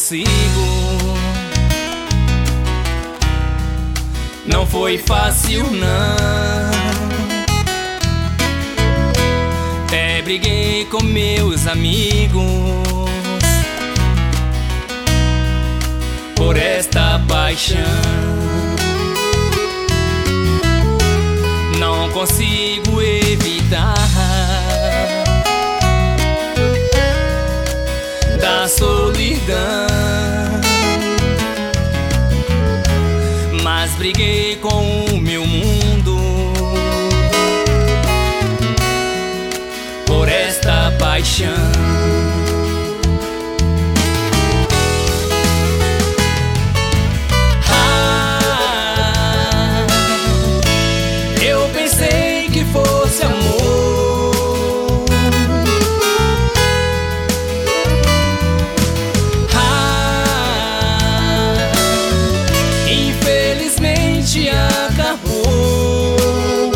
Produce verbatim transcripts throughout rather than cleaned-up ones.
consigo. Não foi fácil, não. Até briguei com meus amigos por esta paixão. Não consigo evitar da solidão, mas briguei com o meu mundo por esta paixão. Acabou.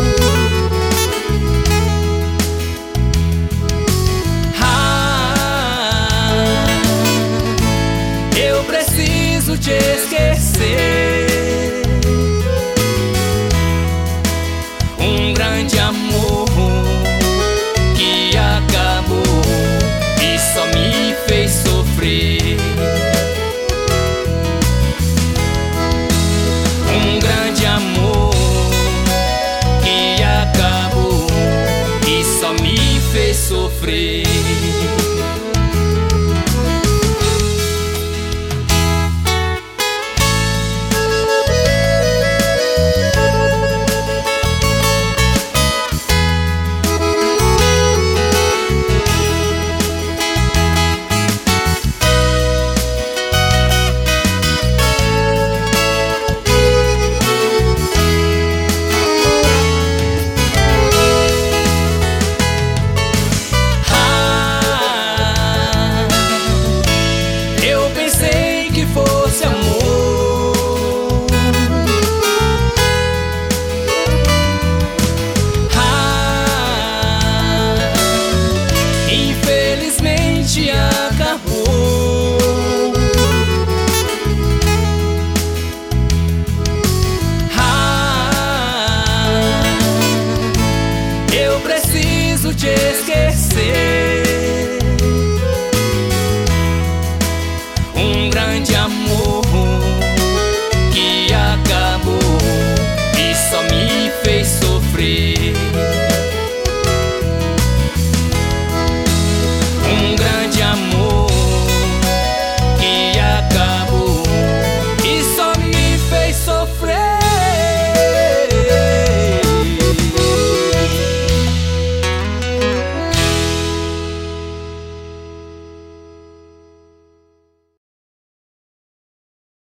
Ah, eu preciso te esquecer. Um grande amor que acabou e só me fez sofrer. Um grande amor que acabou e só me fez sofrer. Acabou. Ah, eu preciso te esquecer. Um grande amor que acabou e só me fez sofrer.